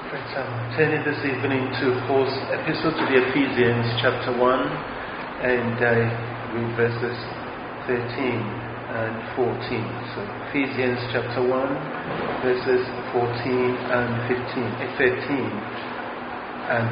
Turning this evening to Paul's epistle to the Ephesians, chapter 1, and read verses 13 and 14. So Ephesians chapter 1, verses 14 and 13 and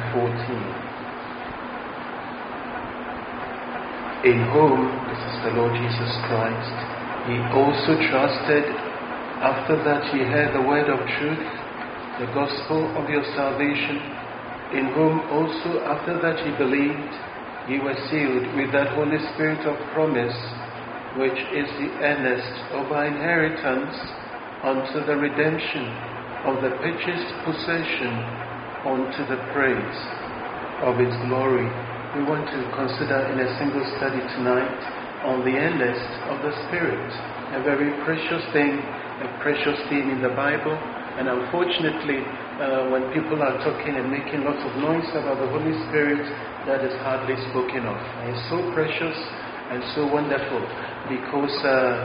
14. In whom, this is the Lord Jesus Christ, ye also trusted, after that ye heard the word of truth, the gospel of your salvation, in whom also after that ye believed, ye were sealed with that Holy Spirit of promise, which is the earnest of our inheritance unto the redemption of the purchased possession, unto the praise of its glory. We want to consider in a single study tonight on the earnest of the Spirit, a very precious thing, a precious theme in the Bible. And unfortunately, when people are talking and making lots of noise about the Holy Spirit, that is hardly spoken of. And it's so precious and so wonderful because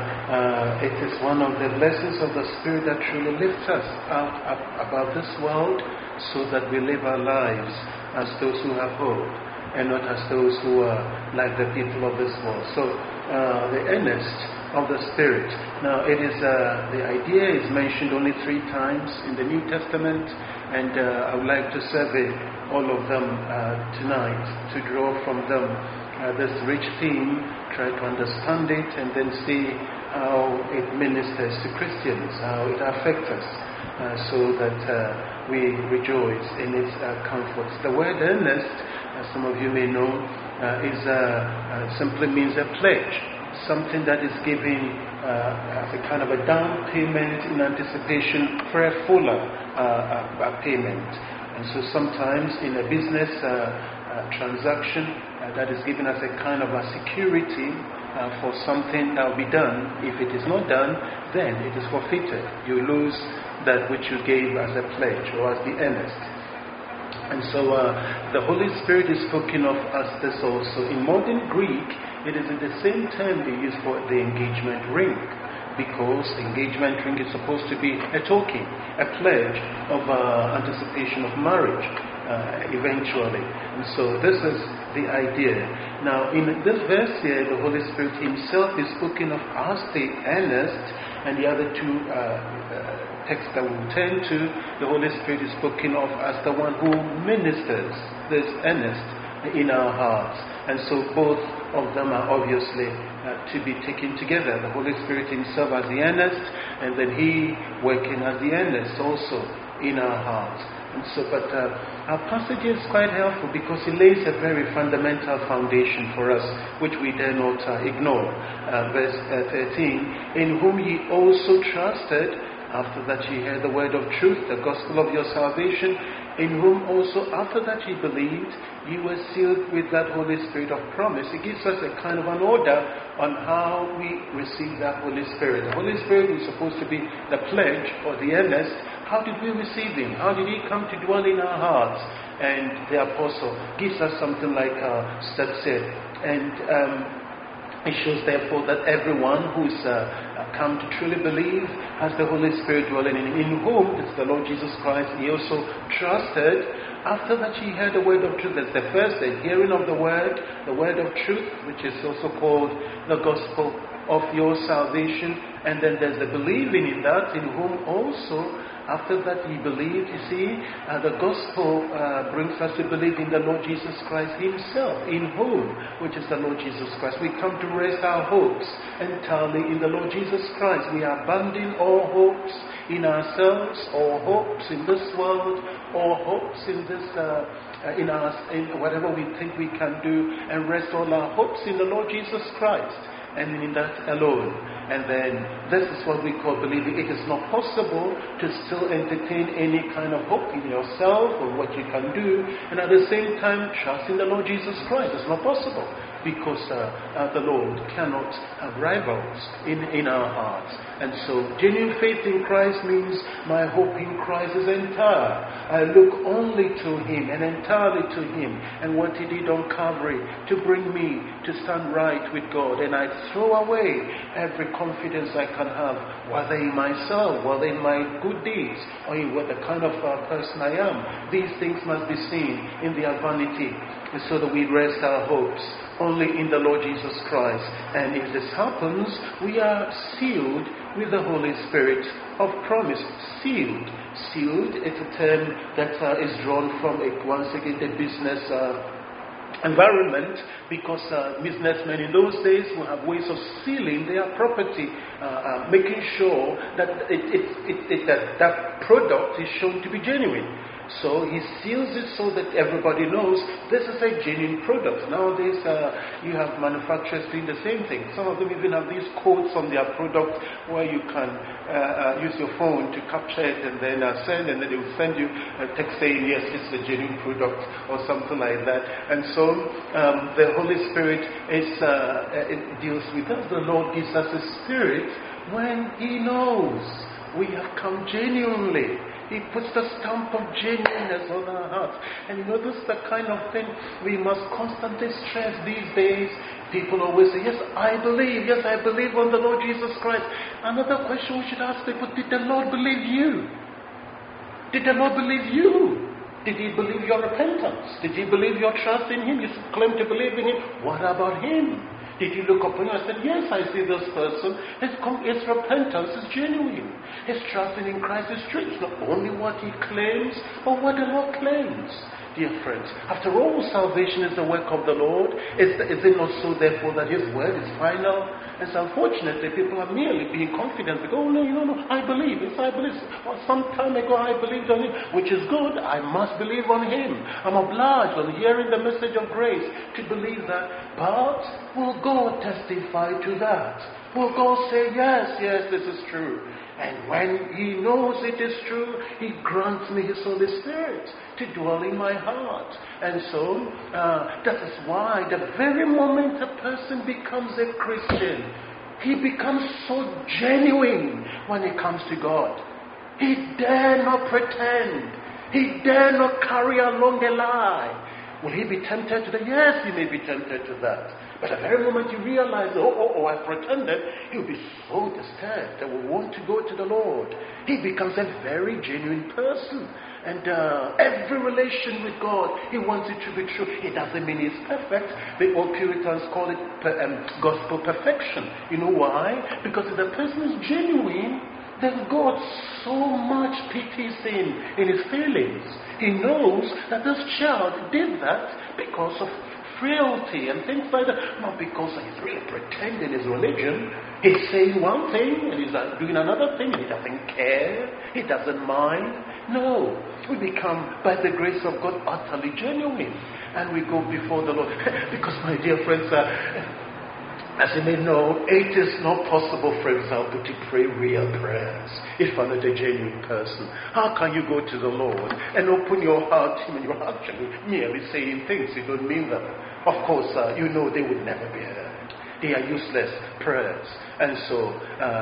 it is one of the blessings of the Spirit that truly lifts us out above this world so that we live our lives as those who have hope and not as those who are like the people of this world. So the earnest of the Spirit. Now, it is the idea is mentioned only 3 times in the New Testament, and I would like to survey all of them tonight to draw from them this rich theme, try to understand it, and then see how it ministers to Christians, how it affects us, so that we rejoice in its comforts. The word earnest, as some of you may know, is simply means a pledge. Something that is given as a kind of a down payment in anticipation for a fuller payment. And so sometimes in a business transaction, that is given as a kind of a security for something that will be done. If it is not done, then it is forfeited. You lose that which you gave as a pledge or as the earnest. And so the Holy Spirit is spoken of as this also. In modern Greek, it is in the same term they use for the engagement ring, because the engagement ring is supposed to be a token, a pledge of anticipation of marriage eventually. And so this is the idea. Now, in this verse here, the Holy Spirit himself is spoken of as the earnest, and the other 2 texts that we'll turn to, the Holy Spirit is spoken of as the one who ministers this earnest in our hearts. And so both of them are obviously to be taken together. The Holy Spirit himself as the earnest, and then he working as the earnest also in our hearts. And so, but our passage is quite helpful because it lays a very fundamental foundation for us, which we dare not ignore. Verse 13, in whom ye also trusted, after that ye heard the word of truth, the gospel of your salvation, in whom also after that ye believed, ye were sealed with that Holy Spirit of promise. It gives us a kind of an order on how we receive that Holy Spirit. The Holy Spirit is supposed to be the pledge or the earnest. How did we receive him? How did he come to dwell in our hearts? And the apostle gives us something like steps here. And it shows therefore that everyone who's come to truly believe has the Holy Spirit dwelling in whom, it's the Lord Jesus Christ, he also trusted, after that he heard the word of truth. That's the first, the hearing of the word of truth, which is also called the gospel of your salvation. And then there's the believing in that, in whom also, after that he believed. You see, the gospel brings us to believe in the Lord Jesus Christ himself, in whom, which is the Lord Jesus Christ. We come to rest our hopes entirely in the Lord Jesus Christ. We abandon all hopes in ourselves, all hopes in this world, all hopes in this, in whatever we think we can do, and rest all our hopes in the Lord Jesus Christ, and in that alone. And then this is what we call believing. It is not possible to still entertain any kind of hope in yourself or what you can do, and at the same time trust in the Lord Jesus Christ. It's not possible. because the Lord cannot have rivals in our hearts. And so genuine faith in Christ means my hope in Christ is entire. I look only to Him and entirely to Him and what He did on Calvary to bring me to stand right with God. And I throw away every confidence I can have, whether in myself, whether in my good deeds, or in what the kind of person I am. These things must be seen in their vanity, and so that we rest our hopes only in the Lord Jesus Christ. And if this happens, we are sealed with the Holy Spirit of promise. Sealed. Sealed, it's a term that is drawn from, once again, the business environment, because businessmen in those days will have ways of sealing their property, making sure that that product is shown to be genuine. So he seals it so that everybody knows this is a genuine product. Nowadays, you have manufacturers doing the same thing. Some of them even have these codes on their product where you can use your phone to capture it and then send, and then they will send you a text saying, yes, it's a genuine product or something like that. And so the Holy Spirit it deals with us. The Lord gives us a spirit when He knows we have come genuinely. He puts the stamp of genuineness on our hearts. And this is the kind of thing we must constantly stress these days. People always say, yes, I believe. Yes, I believe on the Lord Jesus Christ. Another question we should ask people, did the Lord believe you? Did the Lord believe you? Did He believe your repentance? Did He believe your trust in Him? You claim to believe in Him. What about Him? Did you look upon him and said, yes, I see this person. His repentance is genuine. His trust in Christ is true. It's not only what he claims, but what the Lord claims. Dear friends, after all, salvation is the work of the Lord. Is it not so, therefore, that His word is final? And so, unfortunately, people are merely being confident. They go, no, I believe. Yes, I believe. Well, some time ago, I believed on Him, which is good. I must believe on Him. I'm obliged on hearing the message of grace to believe that. But will God testify to that? Will God say, yes, this is true? And when He knows it is true, He grants me His Holy Spirit to dwell in my heart. And so, that is why the very moment a person becomes a Christian, he becomes so genuine when it comes to God. He dare not pretend. He dare not carry along a lie. Will he be tempted to that? Yes, he may be tempted to that. But the very moment you realize, I pretended, he'll be so disturbed that will want to go to the Lord. He becomes a very genuine person. And every relation with God, he wants it to be true. It doesn't mean he's perfect. The old Puritans call it gospel perfection. You know why? Because if the person is genuine, then God so much pities him in his feelings. He knows that this child did that because of frailty and things like that. Not because he's really pretending his religion. He's saying one thing and he's doing another thing. He doesn't care. He doesn't mind. No. We become, by the grace of God, utterly genuine. And we go before the Lord. Because, my dear friends, as you may know, it is not possible, for example, to pray real prayers if you're not a genuine person. How can you go to the Lord and open your heart to Him and you're actually merely saying things you don't mean them? Of course, you know they would never be heard. They are useless prayers. And so,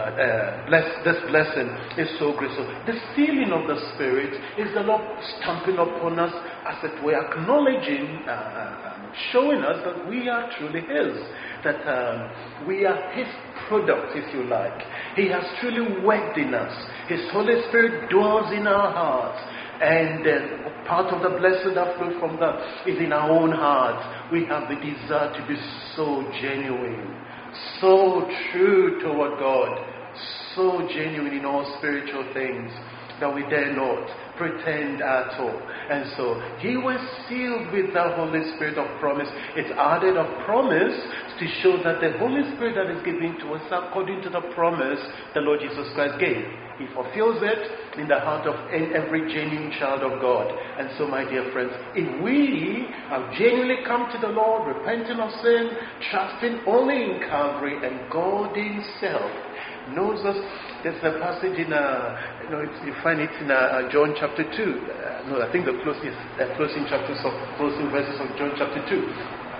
this blessing is so great. So, the sealing of the Spirit is the Lord stamping upon us, as it were, acknowledging, showing us that we are truly His. That we are His product, if you like. He has truly worked in us. His Holy Spirit dwells in our hearts. And part of the blessing that flows from that is in our own hearts. We have the desire to be so genuine, so true toward God, so genuine in all spiritual things that we dare not pretend at all. And so He was sealed with the Holy Spirit of promise. It's added of promise to show that the Holy Spirit that is given to us according to the promise the Lord Jesus Christ gave. He fulfills it in the heart of every genuine child of God. And so, my dear friends, if we have genuinely come to the Lord, repenting of sin, trusting only in Calvary and God Himself knows us. There's a passage in, you find it in John chapter 2. I think the closing verses of John chapter 2.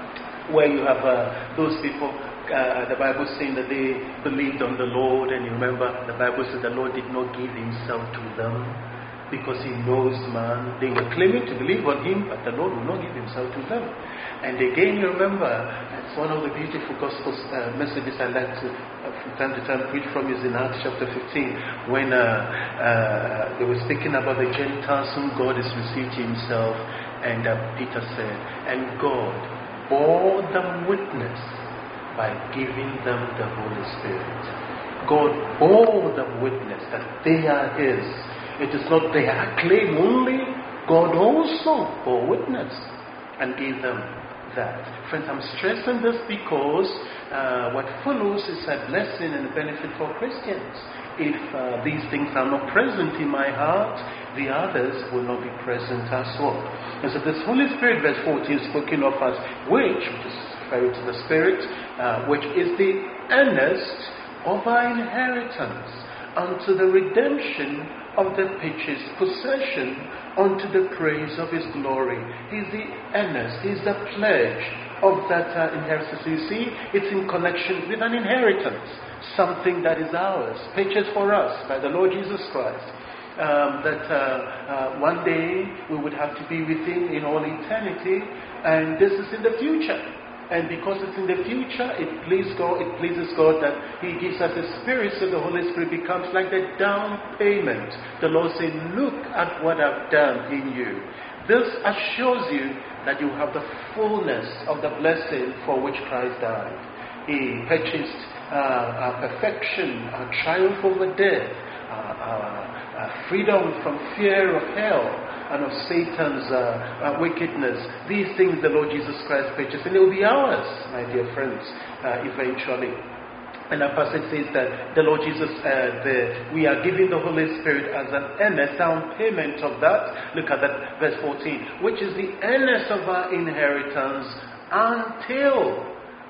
where you have those people, the Bible saying that they believed on the Lord, and you remember the Bible says the Lord did not give himself to them because he knows man. They were claiming to believe on him, but the Lord will not give himself to them. And again, you remember, it's one of the beautiful gospel messages I like to, from time to time, preach from is in Acts chapter 15, when they were speaking about the Gentiles whom God has received to himself, and Peter said, and God bore them witness by giving them the Holy Spirit. God bore them witness that they are his. It is not their claim only. God also bore witness and gave them that. Friends, I'm stressing this because what follows is a blessing and a benefit for Christians. If these things are not present in my heart, the others will not be present as well. And so this Holy Spirit, verse 14, is spoken of as which is referring to the Spirit, which is the earnest of our inheritance unto the redemption of the purchased possession, unto the praise of his glory. He's the earnest, he's the pledge of that inheritance. You see, it's in connection with an inheritance, something that is ours, purchased for us by the Lord Jesus Christ. That one day we would have to be with him in all eternity, and this is in the future. And because it's in the future, it pleases God that he gives us the Spirit, so the Holy Spirit becomes like the down payment. The Lord says, look at what I've done in you. This assures you that you have the fullness of the blessing for which Christ died. He purchased perfection, triumph over death, freedom from fear of hell and of Satan's wickedness. These things the Lord Jesus Christ purchased, and it will be ours, my dear friends, eventually. And our passage says that the Lord Jesus, we are giving the Holy Spirit as an earnest down payment of that. Look at that, verse 14, which is the earnest of our inheritance until.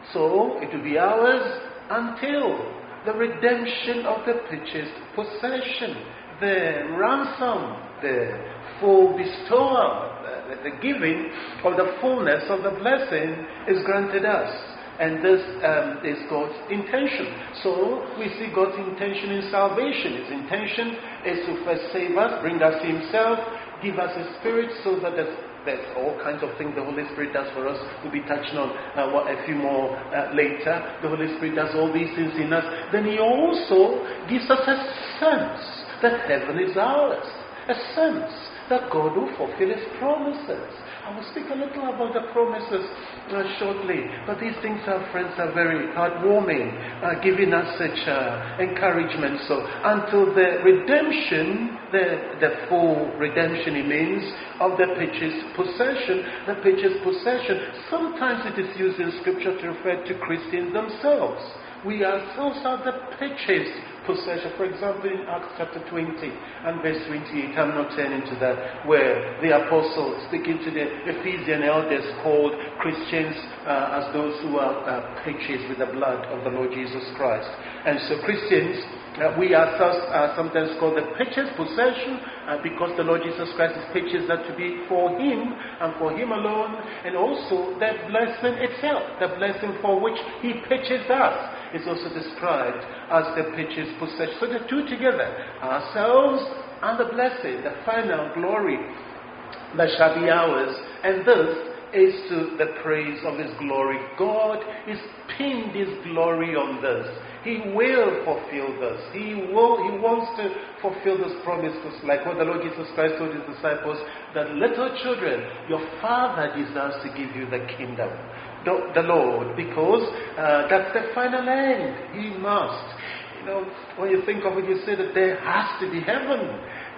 So it will be ours until the redemption of the purchased possession, the ransom, the full bestowal, the giving of the fullness of the blessing is granted us. And this is God's intention. So we see God's intention in salvation. His intention is to first save us, bring us to himself, give us his Spirit, so that there's all kinds of things the Holy Spirit does for us. We'll be touching on a few more later. The Holy Spirit does all these things in us. Then he also gives us a sense that heaven is ours. A sense that God will fulfill his promises. I will speak a little about the promises shortly, but these things, friends, are very heartwarming, giving us such encouragement. So until the redemption, the full redemption, it means, of the purchased possession. The purchased possession, sometimes it is used in Scripture to refer to Christians themselves. We ourselves are the purchased possession. For example, in Acts chapter 20 and verse 28, I'm not turning to that, where the apostle speaking to the Ephesian elders called Christians as those who are purchased with the blood of the Lord Jesus Christ. And so Christians, we ourselves are sometimes called the purchased possession because the Lord Jesus Christ has purchased that to be for him and for him alone, and also that blessing itself, the blessing for which he purchased us, is also described as the purchased possession. So the two together, ourselves and the blessing, the final glory that shall be ours. And this is to the praise of his glory. God is pinned his glory on this. He will fulfill this. He wants to fulfill this promise, like what the Lord Jesus Christ told his disciples, that little children, your Father desires to give you the kingdom. The Lord, because that's the final end. He must. You know, when you think of it, you say that there has to be heaven.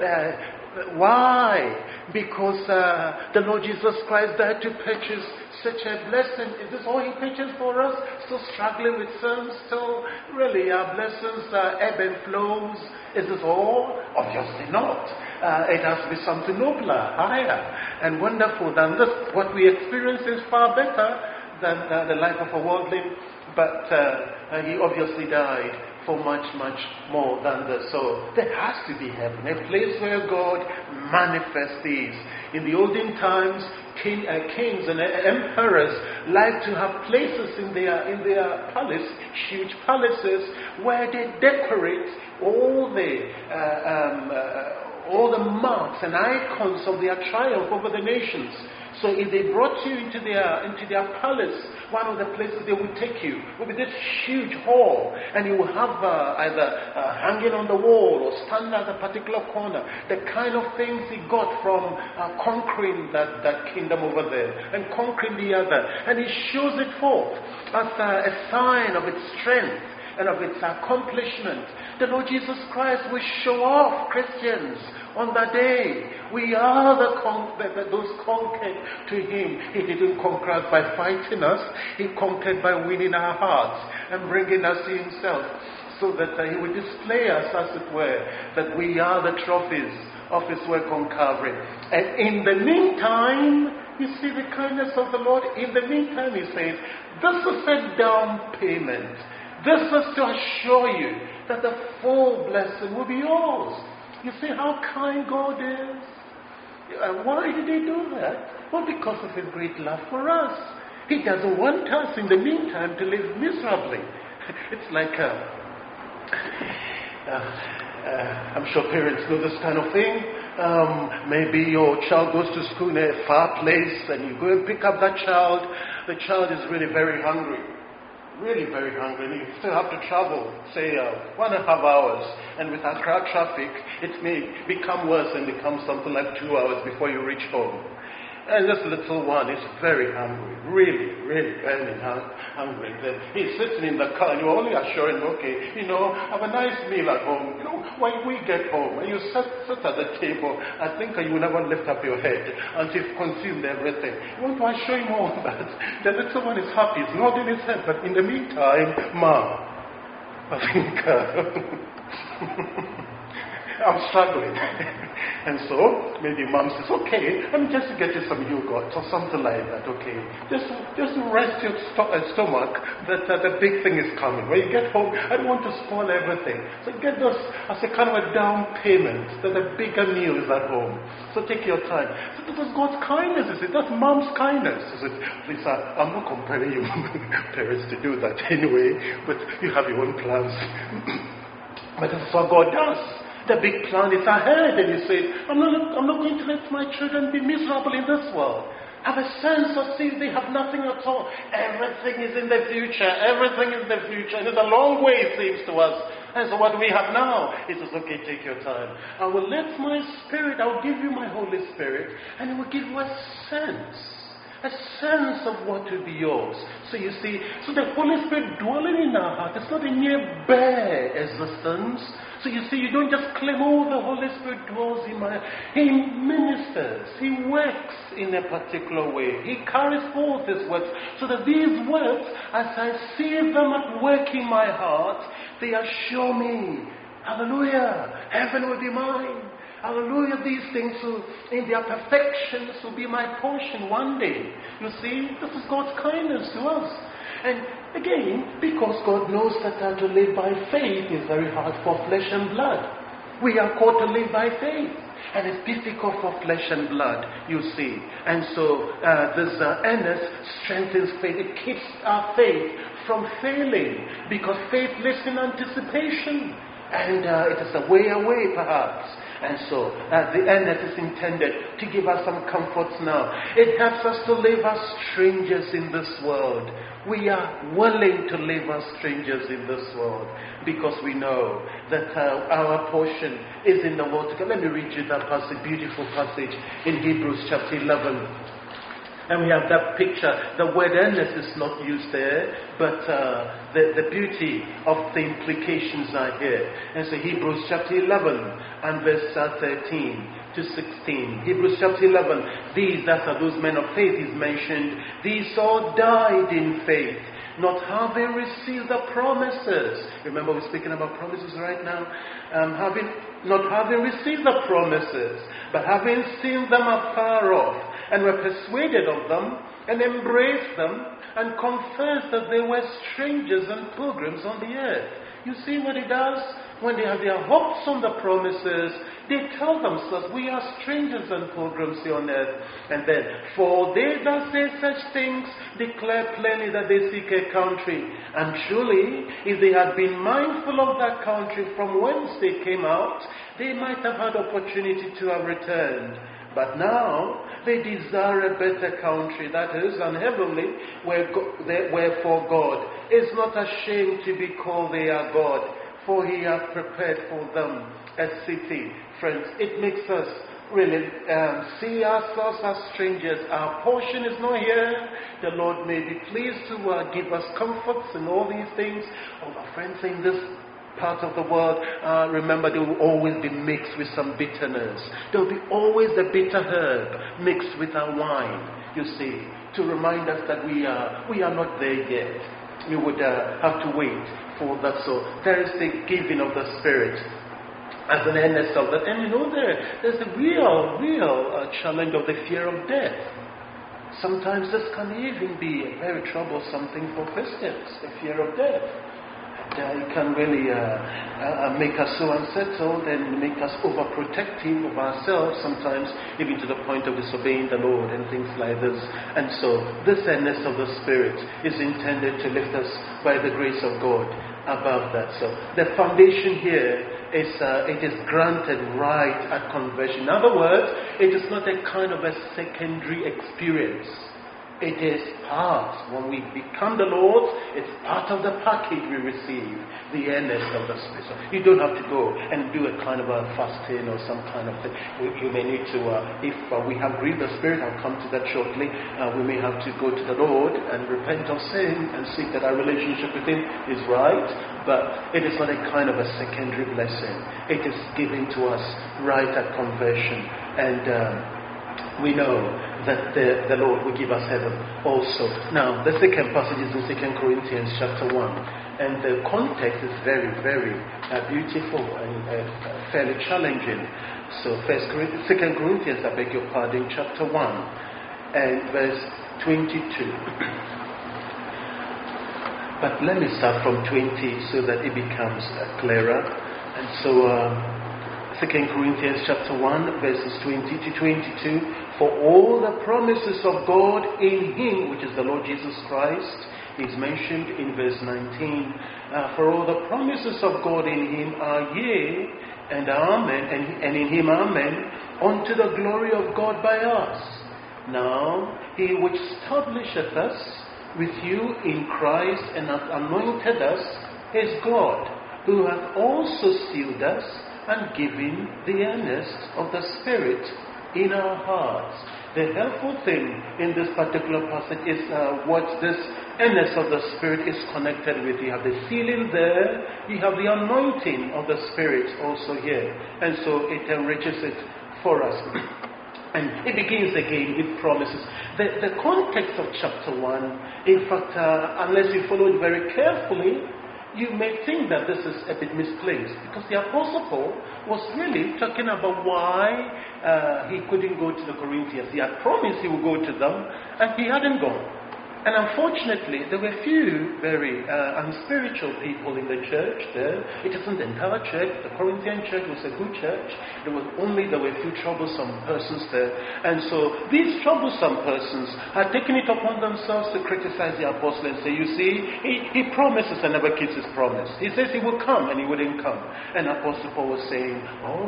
Why? Because the Lord Jesus Christ died to purchase such a blessing. Is this all he purchased for us? Still struggling with sins? Still, really, our blessings ebb and flows? Is this all? Obviously not. It has to be something nobler, higher, and wonderful than this. What we experience is far better than the life of a worldling, but he obviously died for much, much more than this. So there has to be heaven, a place where God manifests these. In the olden times, kings and emperors like to have places in their palace, huge palaces, where they decorate all the marks and icons of their triumph over the nations. So if they brought you into their palace, one of the places they would take you would be this huge hall, and you will have either hanging on the wall or stand at a particular corner, the kind of things he got from conquering that kingdom over there and conquering the other. And he shows it forth as a sign of its strength and of its accomplishment. The Lord Jesus Christ will show off Christians on that day. We are those conquered to Him. He didn't conquer us by fighting us. He conquered by winning our hearts and bringing us to Himself, so that He will display us, as it were, that we are the trophies of His work on Calvary. And in the meantime, you see the kindness of the Lord. In the meantime, He says, this is a down payment. This is to assure you that the full blessing will be yours. You see how kind God is? Why did He do that? Well, because of His great love for us. He doesn't want us in the meantime to live miserably. It's like, I'm sure parents know this kind of thing. Maybe your child goes to school in a far place and you go and pick up that child. The child is really very hungry. Really very hungry, and you still have to travel, say, 1.5 hours, and with Accra traffic, it may become worse and become something like 2 hours before you reach home. And this little one is very hungry, really burning hungry. Then he's sitting in the car, and you're only assuring, okay, have a nice meal at home. When we get home, and you sit at the table, I think you will never lift up your head until you've consumed everything. You want to assure him all that. The little one is happy, he's nodding his head, but in the meantime, Mom, I think I'm struggling. And so, maybe Mom says, okay, let me just get you some yogurt or something like that, okay? Just rest your stomach that the big thing is coming. When you get home, I don't want to spoil everything. So get this as a kind of a down payment that the bigger meal is at home. So take your time. So this is God's kindness, is it? That's Mom's kindness. Is it? Please, I'm not comparing you parents to do that anyway, but you have your own plans. But this is what God does. The big plan is ahead, and you say, I'm not going to let my children be miserable in this world. Have a sense of seeing they have nothing at all. Everything is in the future. Everything is in the future. And it's a long way, it seems to us. And so what we have now, it is okay, take your time. I will let my Spirit, I will give you my Holy Spirit, and it will give you a sense of what will be yours. So you see, so the Holy Spirit dwelling in our heart, it's not a mere bare existence. So you see, you don't just claim, oh, the Holy Spirit dwells in my heart. He ministers. He works in a particular way. He carries forth His words. So that these words, as I see them at work in my heart, they assure me, hallelujah, heaven will be mine. Hallelujah, these things will, in their perfections, will be my portion one day. You see, this is God's kindness to us. And again, because God knows that to live by faith is very hard for flesh and blood. We are called to live by faith. And it's difficult for flesh and blood, you see. And so this earnest strengthens faith. It keeps our faith from failing, because faith lives in anticipation. And it is a way away, perhaps. And so, the earnest is intended to give us some comforts now. It helps us to live as strangers in this world. We are willing to live as strangers in this world because we know that our portion is in the world to come. Let me read you that passage, beautiful passage in Hebrews chapter 11. And we have that picture. The word earnest is not used there, but the beauty of the implications are here. And so Hebrews chapter 11 and verse 13 to 16. Hebrews chapter 11, these, that are those men of faith is mentioned, these all died in faith, not having received the promises. Remember, we're speaking about promises right now. Not having received the promises, but having seen them afar off, and were persuaded of them, and embraced them, and confessed that they were strangers and pilgrims on the earth. You see what it does? When they have their hopes on the promises, they tell themselves, we are strangers and pilgrims here on earth. And then, for they that say such things declare plainly that they seek a country. And truly, if they had been mindful of that country from whence they came out, they might have had opportunity to have returned. But now, they desire a better country, that is, an heavenly, wherefore God is not ashamed to be called their God, for he hath prepared for them a city. Friends, it makes us really see ourselves as strangers. Our portion is not here. The Lord may be pleased to give us comforts and all these things. Oh, my friends, in this part of the world, remember, there will always be mixed with some bitterness. There will be always the bitter herb mixed with our wine, you see, to remind us that we are not there yet. We would have to wait for that. So there is the giving of the Spirit as an earnest of that. And there's the real challenge of the fear of death. Sometimes this can even be a very troublesome thing for Christians, the fear of death. It can really make us so unsettled and make us overprotective of ourselves, sometimes even to the point of disobeying the Lord and things like this. And so this earnest of the Spirit is intended to lift us by the grace of God above that. So the foundation here is it is granted right at conversion. In other words, it is not a kind of a secondary experience. It is part, when we become the Lord's, it's part of the package we receive, the earnest of the Spirit. So you don't have to go and do a kind of a fasting or some kind of thing. You may need to, if we have grieved the Spirit, I'll come to that shortly, we may have to go to the Lord and repent of sin and seek that our relationship with Him is right. But it is not a kind of a secondary blessing. It is given to us right at conversion. And we know that the Lord will give us heaven also. Now, the second passage is in 2 Corinthians chapter 1. And the context is very, very beautiful and fairly challenging. So, 2 Corinthians, I beg your pardon, chapter 1 and verse 22. But let me start from 20 so that it becomes clearer. And so, 2 Corinthians chapter 1, verses 20 to 22. For all the promises of God in Him, which is the Lord Jesus Christ, is mentioned in verse 19. For all the promises of God in Him are yea and amen, and in Him amen, unto the glory of God by us. Now, He which establisheth us with you in Christ and hath anointed us is God, who hath also sealed us and given the earnest of the Spirit in our hearts. The helpful thing in this particular passage is what this earnest of the Spirit is connected with. You have the sealing there, you have the anointing of the Spirit also here. And so it enriches it for us. And it begins again with promises. The context of chapter 1, in fact, unless you follow it very carefully, you may think that this is a bit misplaced, because the Apostle Paul was really talking about why he couldn't go to the Corinthians. He had promised he would go to them, and he hadn't gone. And unfortunately, there were few very unspiritual people in the church there. It isn't the entire church. The Corinthian church was a good church. There were few troublesome persons there. And so these troublesome persons had taken it upon themselves to criticize the apostle and say, you see, he promises and never keeps his promise. He says he will come and he wouldn't come. And Apostle Paul was saying,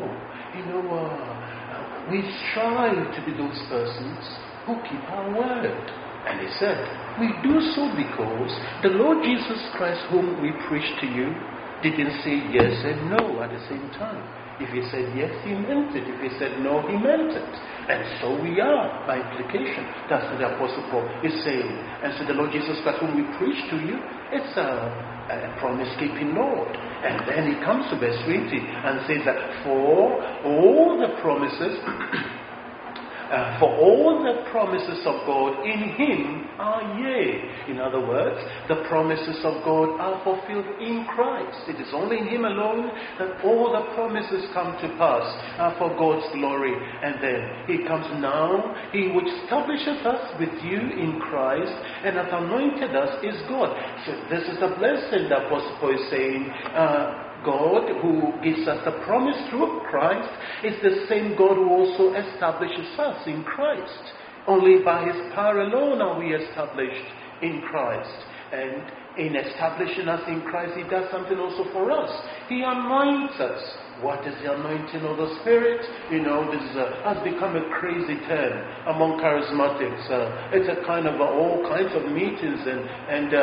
we strive to be those persons who keep our word. And he said, we do so because the Lord Jesus Christ, whom we preach to you, didn't say yes and no at the same time. If he said yes, he meant it. If he said no, he meant it. And so we are, by implication. That's what the Apostle Paul is saying. And so the Lord Jesus Christ, whom we preach to you, it's a promise-keeping Lord. And then he comes to verse 20 and says that for all the promises For all the promises of God in him are yea. In other words, the promises of God are fulfilled in Christ. It is only in him alone that all the promises come to pass for God's glory. And then he comes now, he which establishes us with you in Christ and hath anointed us is God. So this is the blessing that Apostle Paul is saying. God, who gives us the promise through Christ, is the same God who also establishes us in Christ. Only by his power alone are we established in Christ. And in establishing us in Christ, he does something also for us. He anoints us. What is the anointing of the Spirit? This has become a crazy term among charismatics. It's a kind of all kinds of meetings and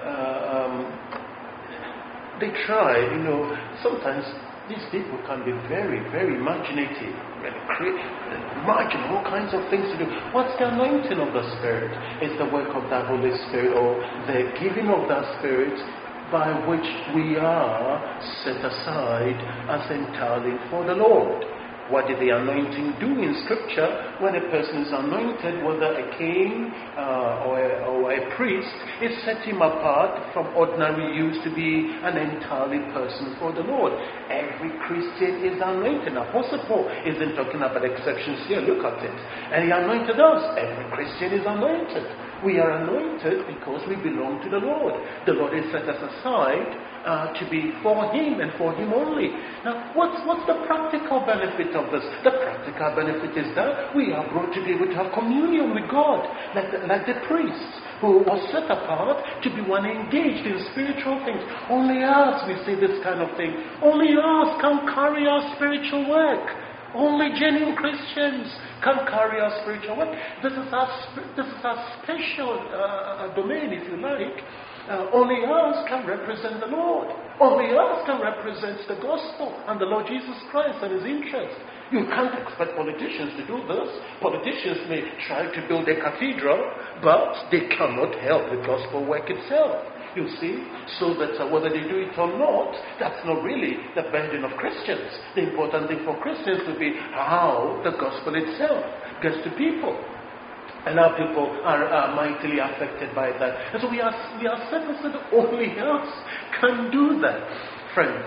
they try, sometimes these people can be very, very imaginative, imagine all kinds of things to do. What's the anointing of the Spirit? It's the work of that Holy Spirit, or the giving of that Spirit by which we are set aside as entirely for the Lord. What did the anointing do in Scripture? When a person is anointed, whether a king or a priest, it set him apart from ordinary use to be an entirely person for the Lord. Every Christian is anointed. Apostle Paul isn't talking about exceptions here. Look at it. And he anointed us. Every Christian is anointed. We are anointed because we belong to the Lord. The Lord has set us aside to be for him and for him only. Now, what's the practical benefit of this? The practical benefit is that we are brought to be able to have communion with God, like the priests who was set apart to be one engaged in spiritual things. Only us, we say this kind of thing, only us can carry our spiritual work. Only genuine Christians can carry our spiritual work. This is our special domain, if you like. Only us can represent the Lord. Only us can represent the gospel and the Lord Jesus Christ and his interests. You can't expect politicians to do this. Politicians may try to build a cathedral, but they cannot help the gospel work itself. You see, so that whether they do it or not, that's not really the burden of Christians. The important thing for Christians will be how the gospel itself gets to people. And our people are mightily affected by that. And so we are set aside. Only us can do that, friends.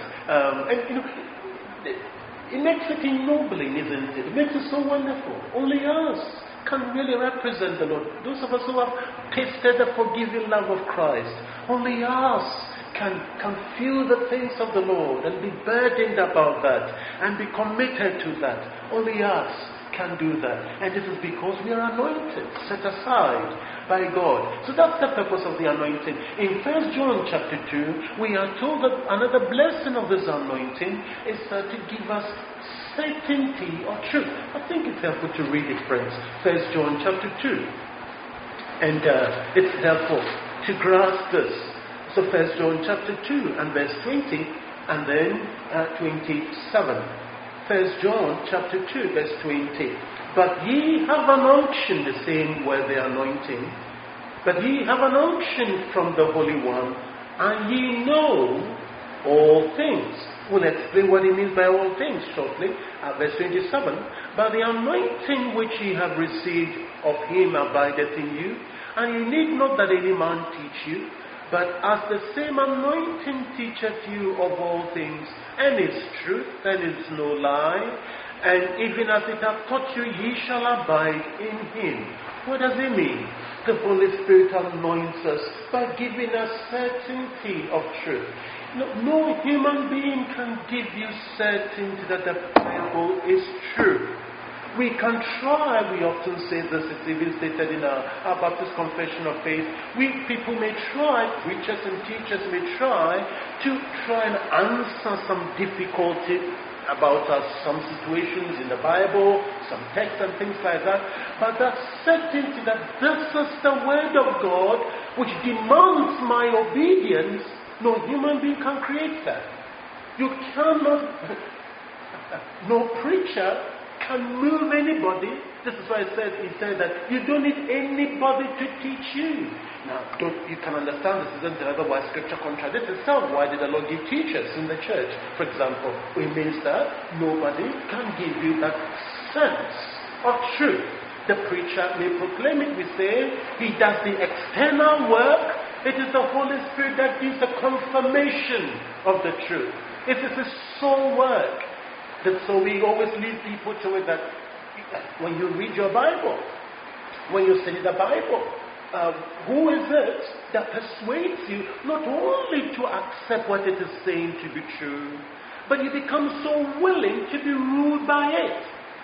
It makes it ennobling, isn't it? It makes it so wonderful. Only us can really represent the Lord. Those of us who have tasted the forgiving love of Christ, only us can feel the things of the Lord and be burdened about that and be committed to that. Only us can do that. And this is because we are anointed, set aside by God. So that's the purpose of the anointing. In 1 John chapter 2, we are told that another blessing of this anointing is to give us certainty or truth. I think it's helpful to read it, friends. 1 John chapter 2. And it's helpful to grasp this. So 1 John chapter 2 and verse 20 and then 27. 1 John chapter 2 verse 20. But ye have an unction, the same word, the anointing. But ye have an unction from the Holy One, and ye know all things. We'll explain what he means by all things shortly. Verse 27. But the anointing which ye have received of him abideth in you, and ye need not that any man teach you, but as the same anointing teacheth you of all things, and is truth, and is no lie, and even as it hath taught you, ye shall abide in him. What does it mean? The Holy Spirit anoints us by giving us certainty of truth. No human being can give you certainty that the Bible is true. We can try, we often say this, it's even stated in our Baptist Confession of Faith. We people may try, preachers and teachers may try and answer some difficulty about some situations in the Bible, some texts and things like that. But that certainty that this is the Word of God which demands my obedience, no human being can create that. You cannot, no preacher can move anybody. This is why he said that you don't need anybody to teach you. Now, you can understand this isn't otherwise Scripture contradicts itself. Why did the Lord give teachers in the church? For example, it means that nobody can give you that sense of truth The preacher may proclaim it. We say he does the external work. It is the Holy Spirit that gives the confirmation of the truth. It is His soul work. So we always lead people to it that when you read your Bible, when you study the Bible, who is it that persuades you not only to accept what it is saying to be true, but you become so willing to be ruled by it?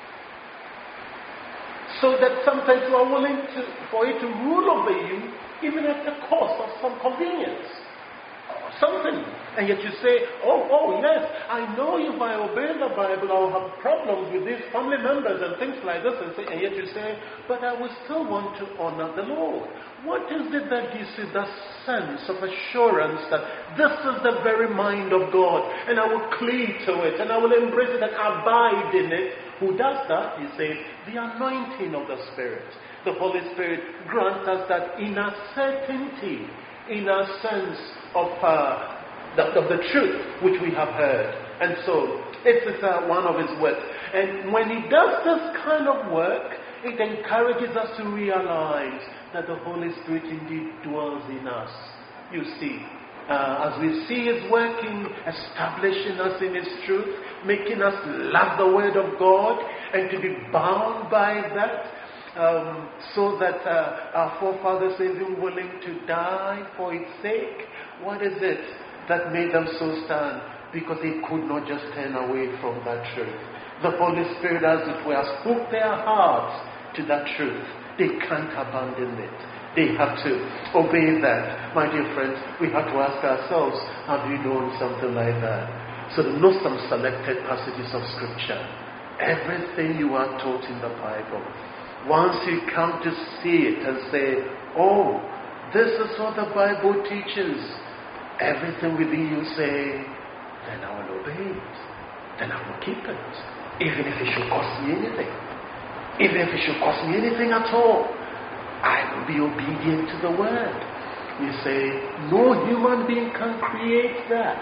So that sometimes you are willing for it to rule over you, even at the cost of some convenience or something. And yet you say, oh yes, I know if I obey the Bible, I'll have problems with these family members and things like this. And yet you say, but I will still want to honor the Lord. What is it that gives you that sense of assurance that this is the very mind of God, and I will cleave to it, and I will embrace it and abide in it? Who does that? He says, the anointing of the Spirit. The Holy Spirit grants us that inner certainty, inner sense of the truth which we have heard. And so, it is one of His works. And when He does this kind of work, it encourages us to realize that the Holy Spirit indeed dwells in us. You see, as we see His working, establishing us in His truth, making us love the Word of God and to be bound by that, so that our forefathers were even willing to die for its sake. What is it that made them so stand? Because they could not just turn away from that truth. The Holy Spirit, as it were, has hooked their hearts to that truth. They can't abandon it. They have to obey that. My dear friends, we have to ask ourselves, have you known something like that? So know some selected passages of Scripture. Everything you are taught in the Bible. Once you come to see it and say, oh, this is what the Bible teaches, everything within you say, then I will obey it. Then I will keep it. Even if it should cost me anything. Even if it should cost me anything at all, I will be obedient to the Word. You say, no human being can create that.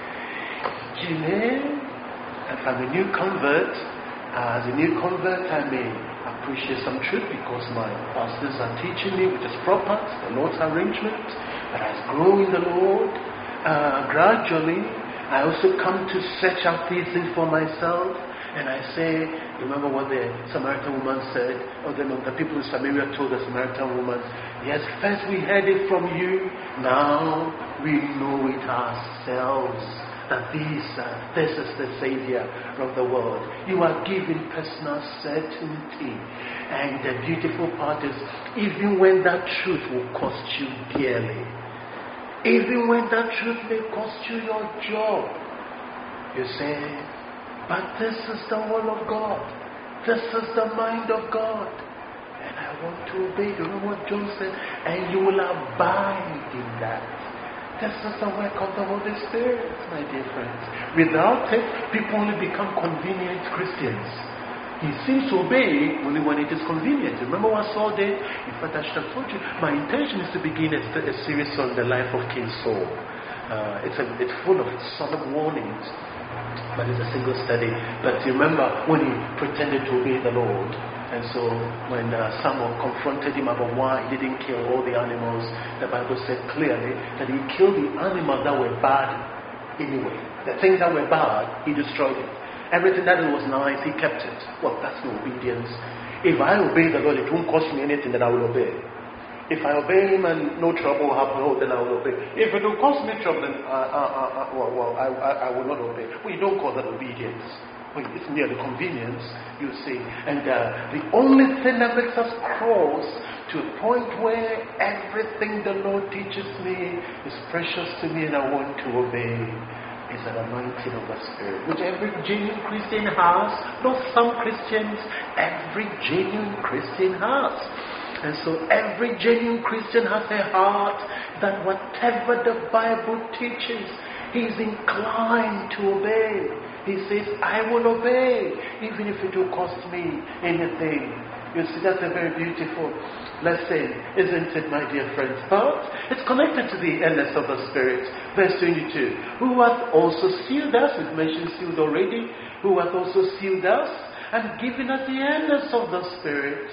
If I'm a new convert, as a new convert, I may appreciate some truth because my pastors are teaching me, which is proper, the Lord's arrangement. But as I grow in the Lord, gradually, I also come to search out these things for myself. And I say, remember what the Samaritan woman said, or the people in Samaria told the Samaritan woman, yes, first we heard it from you, now we know it ourselves, that this is the Savior of the world. You are given personal certainty. And the beautiful part is, even when that truth will cost you dearly, even when that truth may cost you your job, you say, but this is the will of God. This is the mind of God. And I want to obey. You know what John said? And you will abide in that. This is the work of the Holy Spirit, my dear friends. Without it, people only become convenient Christians. He seems to obey only when it is convenient. Remember what Saul did? In fact, I should have told you, my intention is to begin a series on the life of King Saul. It's full of solemn warnings, but it's a single study. But you remember when he pretended to obey the Lord, and so when Samuel confronted him about why he didn't kill all the animals, the Bible said clearly that he killed the animals that were bad anyway. The things that were bad, he destroyed it. Everything that was nice, he kept it. Well, that's no obedience. If I obey the Lord, it won't cost me anything, then I will obey. If I obey Him and no trouble will happen, then I will obey. If it will cost me trouble, then I will not obey. Well, you don't call that obedience. Well, it's merely convenience, you see. And the only thing that makes us cross to a point where everything the Lord teaches me is precious to me and I want to obey is an anointing of the Spirit, which every genuine Christian has. Not some Christians, every genuine Christian has. And so every genuine Christian has a heart that whatever the Bible teaches, he is inclined to obey. He says, I will obey, even if it will cost me anything. You see, that's a very beautiful lesson, isn't it, my dear friends? But it's connected to the endless of the Spirit. Verse 22. Who hath also sealed us, we've mentioned sealed already, who hath also sealed us and given us the endless of the Spirit.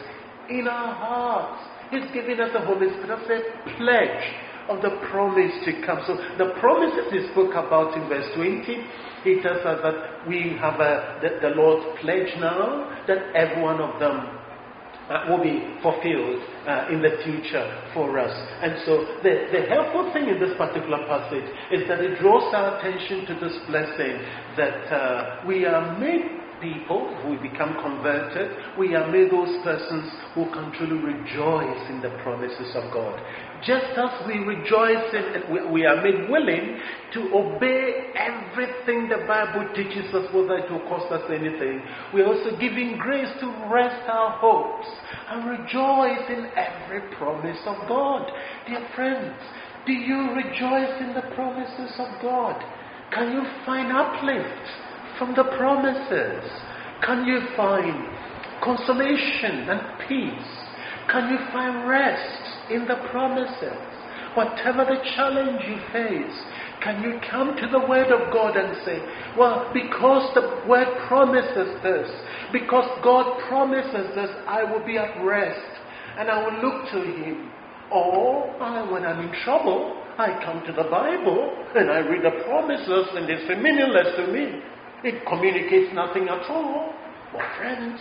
in our hearts. He's giving us the Holy Spirit as a pledge of the promise to come. So the promises he spoke about in verse 20, he tells us that we have the Lord's pledge now, that every one of them will be fulfilled in the future for us. And so the helpful thing in this particular passage is that it draws our attention to this blessing that we are made people who become converted. We are made those persons who can truly rejoice in the promises of God. Just as we rejoice in, we are made willing to obey everything the Bible teaches us, whether it will cost us anything. We are also giving grace to rest our hopes and rejoice in every promise of God. Dear friends, do you rejoice in the promises of God? Can you find uplift from the promises? Can you find consolation and peace? Can you find rest in the promises? Whatever the challenge you face, can you come to the Word of God and say, well, because the Word promises this, because God promises this, I will be at rest and I will look to Him. Or when I'm in trouble, I come to the Bible and I read the promises and they seem meaningless to me. It communicates nothing at all. Well, friends,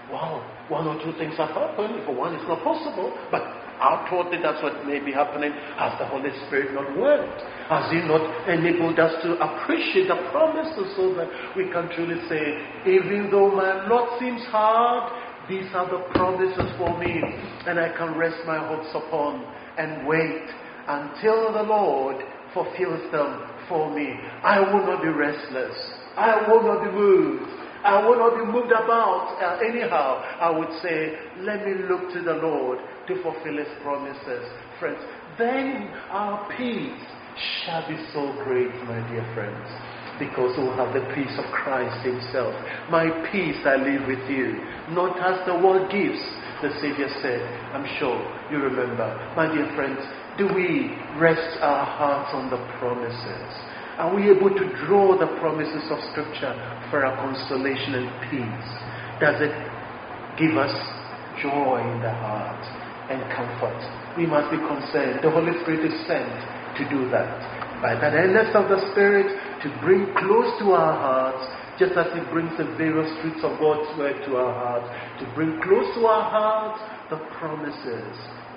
one or two things have happened. For one, it's not possible. But outwardly, that's what may be happening. Has the Holy Spirit not worked? Has He not enabled us to appreciate the promises so that we can truly say, even though my lot seems hard, these are the promises for me, and I can rest my hopes upon and wait until the Lord fulfills them for me. I will not be restless. I will not be moved. I will not be moved about anyhow. I would say, let me look to the Lord to fulfill His promises. Friends, then our peace shall be so great, my dear friends, because we will have the peace of Christ Himself. My peace I leave with you, not as the world gives, the Savior said. I'm sure you remember. My dear friends, do we rest our hearts on the promises? Are we able to draw the promises of Scripture for our consolation and peace? Does it give us joy in the heart and comfort? We must be concerned. The Holy Spirit is sent to do that. By the earnest of the Spirit, to bring close to our hearts, just as He brings the various truths of God's Word to our hearts, to bring close to our hearts the promises.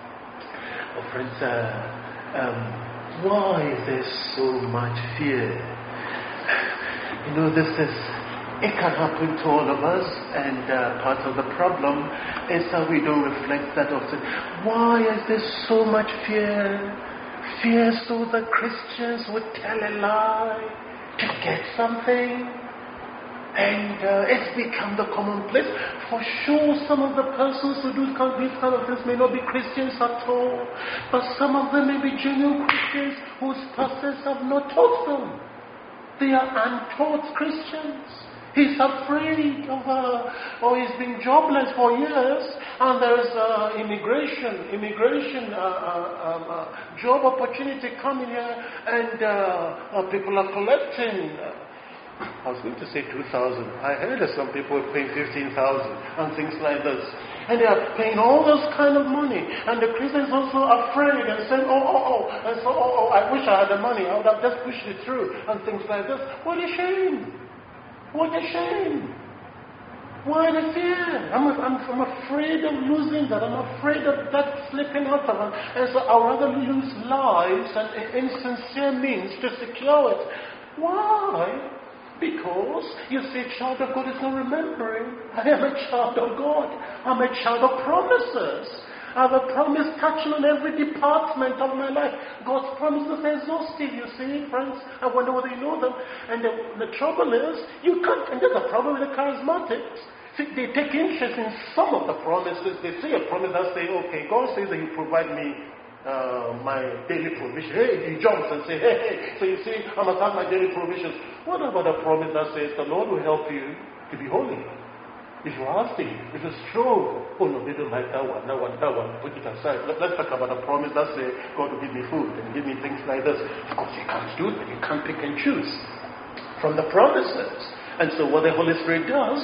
Oh, friends, why is there so much fear? It can happen to all of us, and part of the problem is that we don't reflect that often. Why is there so much fear? Fear so that Christians would tell a lie to get something. And it's become the commonplace. For sure, some of the persons who do these kind of things may not be Christians at all. But some of them may be genuine Christians whose pastors have not taught them. They are untaught Christians. He's afraid of, or he's been jobless for years, and there's immigration, job opportunity coming here, and people are collecting. I was going to say 2,000. I heard that some people are paying 15,000 and things like this. And they are paying all this kind of money. And the Christians also afraid and saying, I wish I had the money. I would have just pushed it through and things like this. What a shame. What a shame. Why the fear? I'm afraid of losing that. I'm afraid of that slipping out of it. And so I'd rather lose lives and insincere means to secure it. Why? Because, you see, a child of God is not remembering. I am a child of God. I'm a child of promises. I have a promise touching on every department of my life. God's promises are exhaustive, you see, friends. I wonder whether you know them. And the trouble is, you can't, and there's a problem with the charismatics. See, they take interest in some of the promises. They say a promise that say, okay, God says that He provide me my daily provision. Hey, he jumps and says, hey. So you see, I must have my daily provisions. What about a promise that says the Lord will help you to be holy? If you ask Him, if it's true, oh no, they don't like that one, put it aside. Let's talk about a promise that says God will give me food and give me things like this. Of course, you can't do that. You can't pick and choose from the promises. And so what the Holy Spirit does,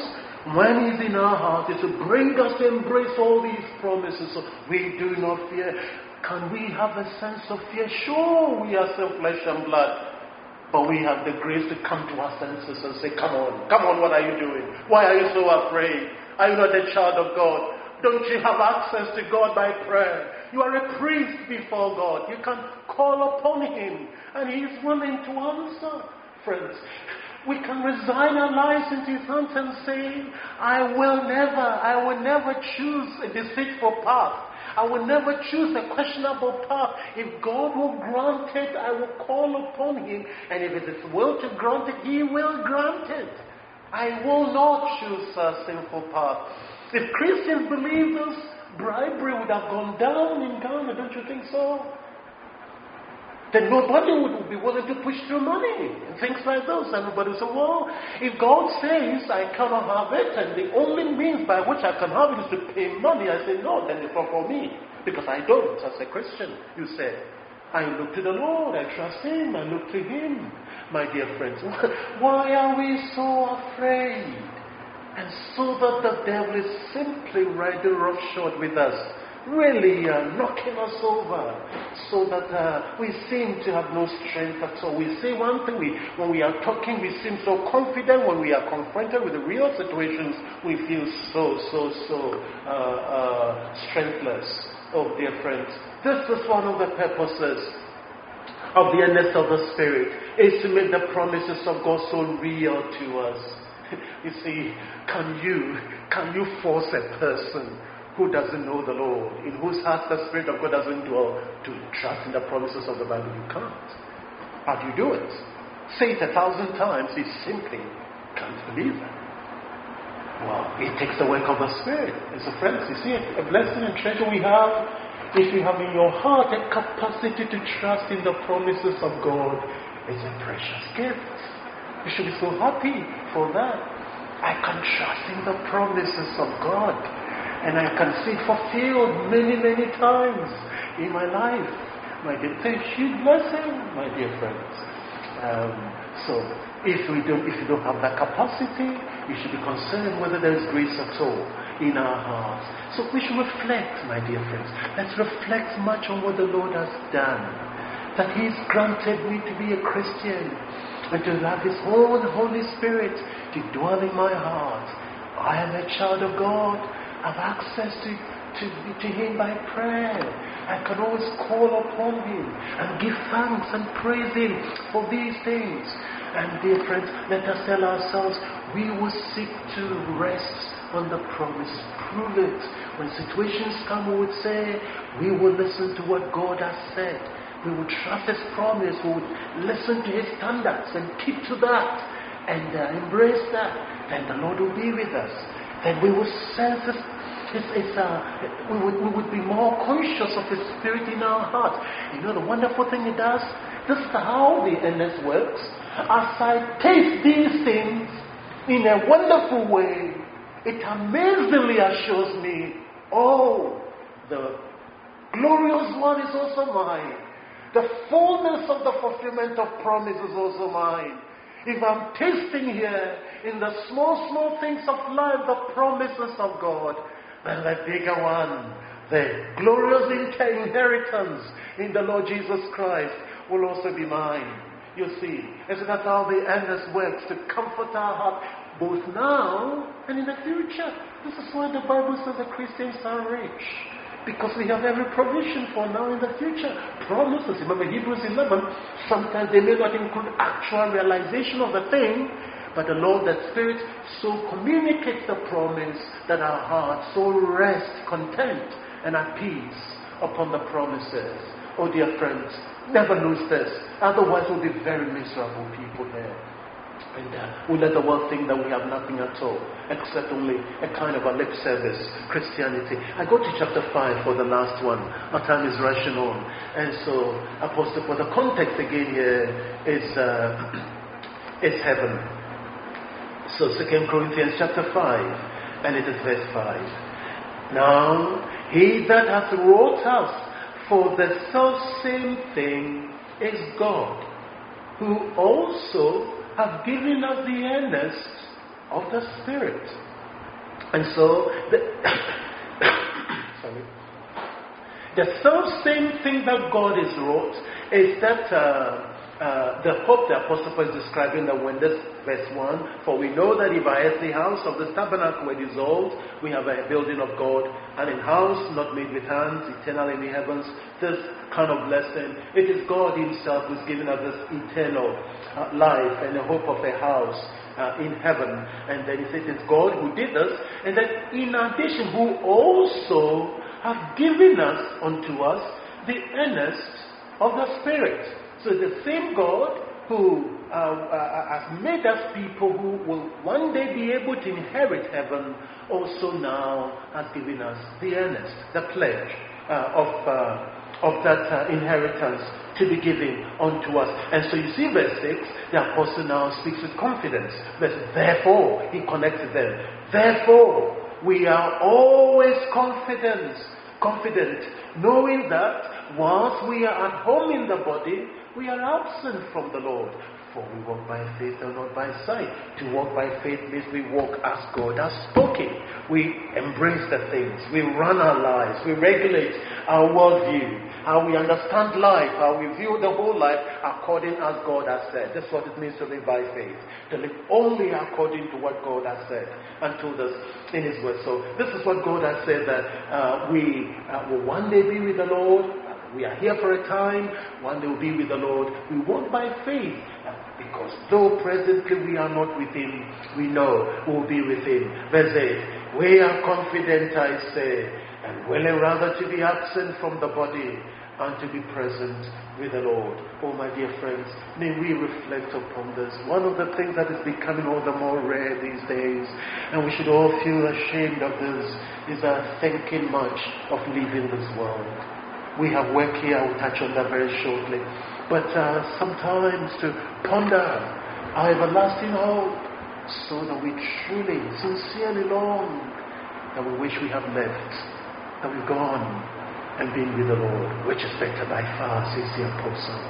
When He's in our heart, it's to bring us to embrace all these promises so we do not fear. Can we have a sense of fear? Sure, we are still flesh and blood. But we have the grace to come to our senses and say, come on, what are you doing? Why are you so afraid? Are you not a child of God? Don't you have access to God by prayer? You are a priest before God. You can call upon Him and He is willing to answer. Friends, we can resign our lives into His hands and say, I will never choose a deceitful path. I will never choose a questionable path. If God will grant it, I will call upon Him. And if it is His will to grant it, He will grant it. I will not choose a sinful path. If Christians believe this, bribery would have gone down in Ghana, don't you think so? Then nobody would be willing to push through money and things like those. Everybody would say, well, if God says I cannot have it, and the only means by which I can have it is to pay money, I say, no, then it's not for me. Because I don't, as a Christian, you say. I look to the Lord, I trust Him, I look to Him. My dear friends, why are we so afraid? And so that the devil is simply riding roughshod with us, really knocking us over, so that we seem to have no strength at all. We say one thing, when we are talking, we seem so confident. When we are confronted with the real situations, we feel so strengthless. Oh, dear friends, this is one of the purposes of the earnest of the Spirit, is to make the promises of God so real to us. You see, can you force a person who doesn't know the Lord, in whose heart the Spirit of God doesn't dwell, to trust in the promises of the Bible? You can't. How do you do it? Say it 1,000 times, he simply can't believe that. Well, it takes the work of the Spirit. And so friends, you see, a blessing and treasure we have, if you have in your heart a capacity to trust in the promises of God, it's a precious gift. You should be so happy for that. I can trust in the promises of God. And I can see it fulfilled many, many times in my life. My dear, it's a huge blessing, my dear friends. So, if you don't have that capacity, you should be concerned whether there is grace at all in our hearts. So we should reflect, my dear friends. Let's reflect much on what the Lord has done. That He's granted me to be a Christian and to have His own Holy Spirit to dwell in my heart. I am a child of God. I have access to Him by prayer. I can always call upon Him and give thanks and praise Him for these things. And dear friends, let us tell ourselves, we will seek to rest on the promise. Prove it. When situations come, we would say, we will listen to what God has said. We would trust His promise. We would listen to His standards and keep to that and embrace that. Then the Lord will be with us. Then we will sense we would be more conscious of His Spirit in our heart. You know, the wonderful thing it does, this is how the endless works. As I taste these things in a wonderful way, it amazingly assures me, oh, the glorious one is also mine. The fullness of the fulfillment of promise is also mine. If I'm tasting here in the small things of life, the promises of God, then the bigger one, the glorious inheritance in the Lord Jesus Christ, will also be mine. You see, isn't that how the endless works to comfort our heart, both now and in the future? This is why the Bible says the Christians are rich. Because we have every provision for now and the future. Promises. Remember Hebrews 11, sometimes they may not include actual realization of the thing, but the Lord, that Spirit, so communicates the promise that our hearts so rest content and at peace upon the promises. Oh dear friends, never lose this. Otherwise we'll be very miserable people here. And we let the world think that we have nothing at all, except only a kind of a lip service Christianity. I go to chapter 5 for the last one. Our time is rushing on. And so, Apostle Paul, the context again here is heaven. So 2 Corinthians chapter 5, and it is verse 5. Now, He that hath wrought us for the selfsame thing is God, who also have given us the earnest of the Spirit. And so, the same thing that God has wrought is that the hope the Apostle Paul is describing, that when this verse 1, for we know that if our earthly house of the tabernacle were dissolved, we have a building of God, and in house not made with hands, eternal in the heavens. This kind of blessing, it is God Himself who's given us this eternal life and the hope of a house in heaven. And then He says it's God who did this, and that in addition, who also have given us unto us the earnest of the Spirit. So the same God who has made us people who will one day be able to inherit heaven, also now has given us the earnest, the pledge of that inheritance to be given unto us. And so you see verse 6, the apostle now speaks with confidence. Therefore, he connected them. Therefore, we are always confident, knowing that whilst we are at home in the body, we are absent from the Lord. For we walk by faith and not by sight. To walk by faith means we walk as God has spoken. We embrace the things. We run our lives. We regulate our worldview, how we understand life, how we view the whole life according as God has said. That's what it means to live by faith. To live only according to what God has said and told us in His word. So this is what God has said, that we will one day be with the Lord. We are here for a time. One day we'll be with the Lord. We walk by faith, because though presently we are not with Him, we know we'll be with Him. Verse 8, we are confident, I say, and willing rather to be absent from the body and to be present with the Lord. Oh, my dear friends, may we reflect upon this. One of the things that is becoming all the more rare these days, and we should all feel ashamed of this, is our thinking much of leaving this world. We have work here, I will touch on that very shortly. But sometimes to ponder our everlasting hope, so that we truly, sincerely long that we wish we have left, that we've gone and been with the Lord, which is better by far, says the apostle.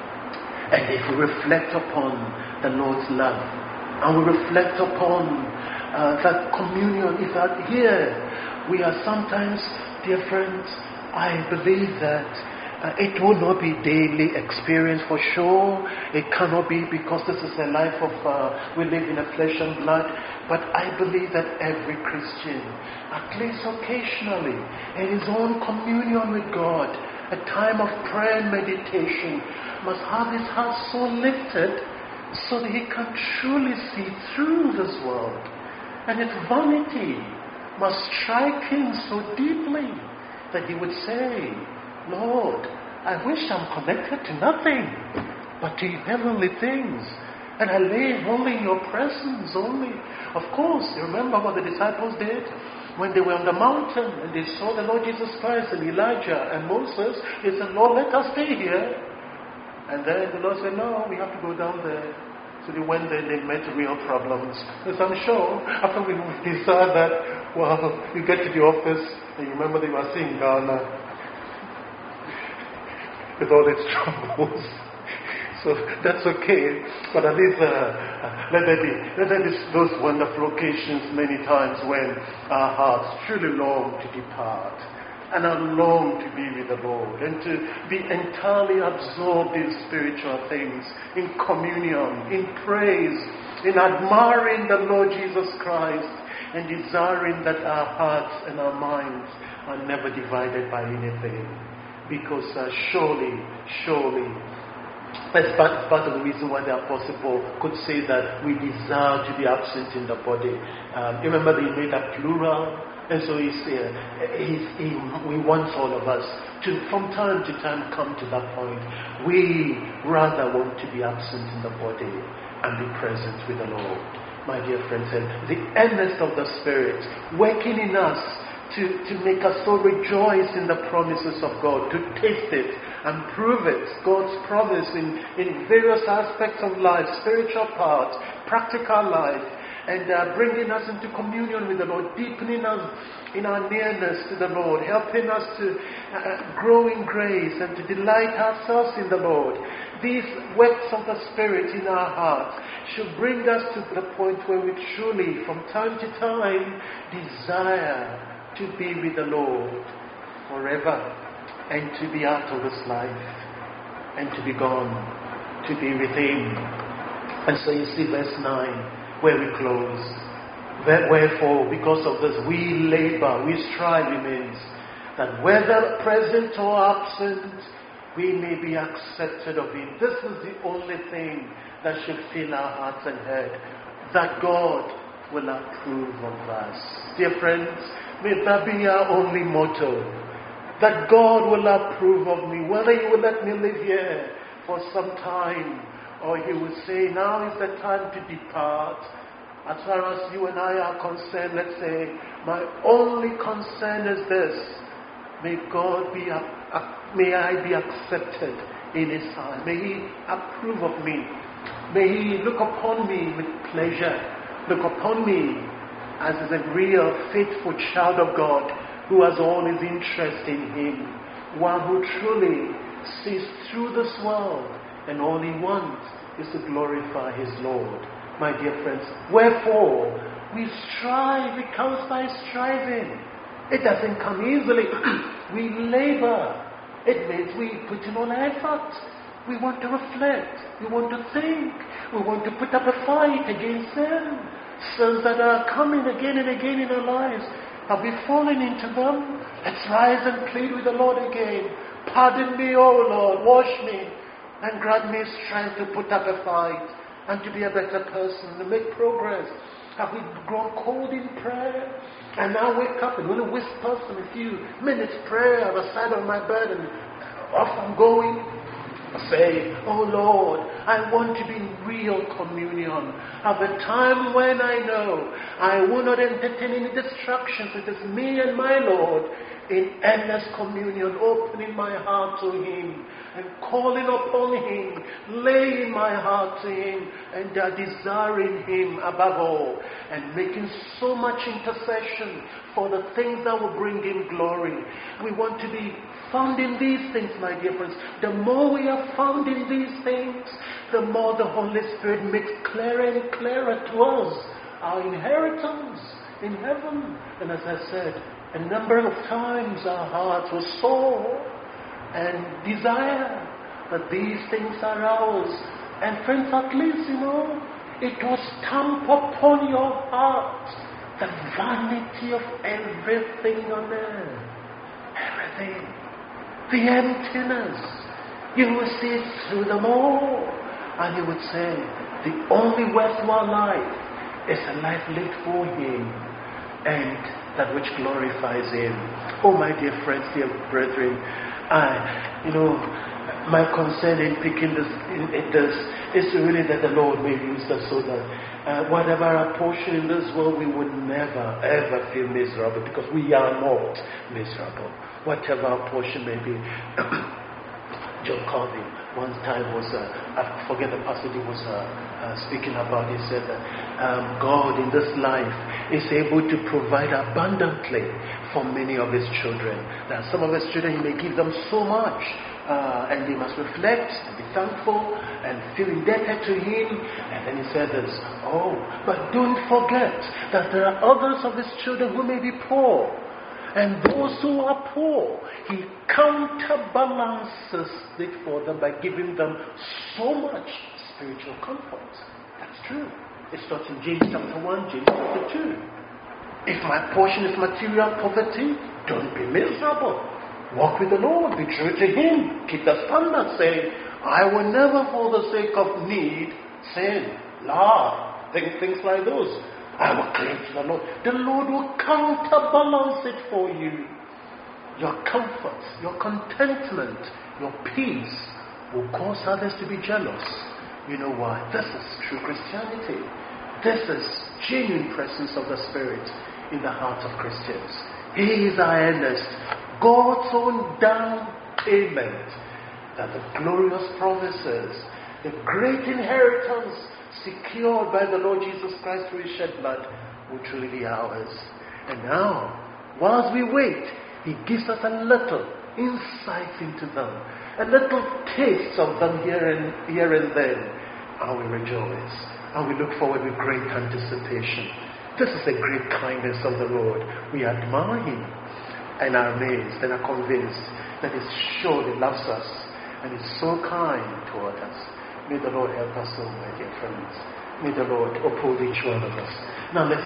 And if we reflect upon the Lord's love, and we reflect upon that communion, if that here we are sometimes, dear friends, I believe that it will not be daily experience for sure. It cannot be, because this is a life of, we live in a flesh and blood. But I believe that every Christian, at least occasionally, in his own communion with God, a time of prayer and meditation, must have his heart so lifted so that he can truly see through this world. And its vanity must strike him so deeply that he would say, Lord, I wish I'm connected to nothing but to heavenly things. And I live only in your presence only. Of course, you remember what the disciples did? When they were on the mountain and they saw the Lord Jesus Christ and Elijah and Moses, they said, Lord, let us stay here. And then the Lord said, no, we have to go down there. So they went there and they met real problems. As I'm sure, after we decided that, well, you get to the office, and you remember they were seeing Ghana with all its troubles. So that's okay. But at least let there be those wonderful occasions many times when our hearts truly long to depart and are long to be with the Lord and to be entirely absorbed in spiritual things, in communion, in praise, in admiring the Lord Jesus Christ, and desiring that our hearts and our minds are never divided by anything. Because surely, that's part of the reason why the Apostle Paul could say that we desire to be absent in the body. Remember that he made a plural, and so we want all of us to, from time to time, come to that point. We rather want to be absent in the body and be present with the Lord. My dear friends, and the earnest of the Spirit working in us to make us so rejoice in the promises of God, to taste it and prove it, God's promise in various aspects of life, spiritual part, practical life, and bringing us into communion with the Lord, deepening us in our nearness to the Lord, helping us to grow in grace and to delight ourselves in the Lord. These works of the Spirit in our hearts should bring us to the point where we truly, from time to time, desire to be with the Lord forever and to be out of this life and to be gone, to be with Him. And so you see verse 9 where we close. Wherefore, because of this, we labor, we strive, it means that whether present or absent, we may be accepted of Him. This is the only thing that should fill our hearts and head, that God will approve of us. Dear friends, may that be our only motto, that God will approve of me, whether He will let me live here for some time, or He will say, now is the time to depart. As far as you and I are concerned, let's say, my only concern is this: may I be accepted in His sight. May He approve of me. May He look upon me with pleasure. Look upon me as a real, faithful child of God who has all His interest in Him. One who truly sees through this world and all He wants is to glorify His Lord. My dear friends, wherefore we strive. It comes by striving. It doesn't come easily. We labor. It means we put in all effort. We want to reflect. We want to think. We want to put up a fight against sin. Sins that are coming again and again in our lives. Have we fallen into them? Let's rise and plead with the Lord again. Pardon me, O Lord. Wash me and grant me strength to put up a fight and to be a better person, to make progress. Have we grown cold in prayer? And now wake up and only whisper some a few minutes prayer on the side of my bed and off I'm going. Say, oh Lord, I want to be in real communion. Have a time when I know I will not entertain any distractions. It is me and my Lord in endless communion, opening my heart to Him and calling upon Him, laying my heart to Him and desiring Him above all, and making so much intercession for the things that will bring Him glory. We want to be found in these things, my dear friends. The more we are found in these things, the more the Holy Spirit makes clearer and clearer to us our inheritance in heaven. And as I said, a number of times our hearts were sore and desire that these things are ours. And friends, at least, it will stamp upon your heart the vanity of everything on earth. Everything. The emptiness. You will see it through them all. And you would say, the only worthwhile life is a life lived for Him and that which glorifies Him. Oh, my dear friends, dear brethren, my concern in picking this is really that the Lord may use us so that whatever our portion in this world, we would never ever feel miserable, because we are not miserable. Whatever our portion may be. John Calvin one time was, I forget the passage he was speaking about. He said that God in this life is able to provide abundantly for many of His children. That some of His children, He may give them so much, and they must reflect and be thankful and feel indebted to Him. And then He said this, but don't forget that there are others of His children who may be poor. And those who are poor, He counterbalances it for them by giving them so much spiritual comfort. That's true. It's not in James chapter 1, James chapter 2. If my portion is material poverty, don't be miserable. Walk with the Lord. Be true to Him. Keep the standard. Say, I will never for the sake of need sin, lie, things like those. I will cling to the Lord. The Lord will counterbalance it for you. Your comfort, your contentment, your peace will cause others to be jealous. You know why? This is true Christianity. This is genuine presence of the Spirit in the hearts of Christians. He is our earnest, God's own down payment, that the glorious promises, the great inheritance secured by the Lord Jesus Christ through His shed blood will truly be ours. And now Whilst we wait, He gives us a little insight into them, a little taste of them here and then, and we rejoice, and we look forward with great anticipation. This is a great kindness of the Lord. We admire Him and are amazed and are convinced that He surely loves us and is so kind toward us. May the Lord help us all, my dear friends. May the Lord uphold each one of us. Now let's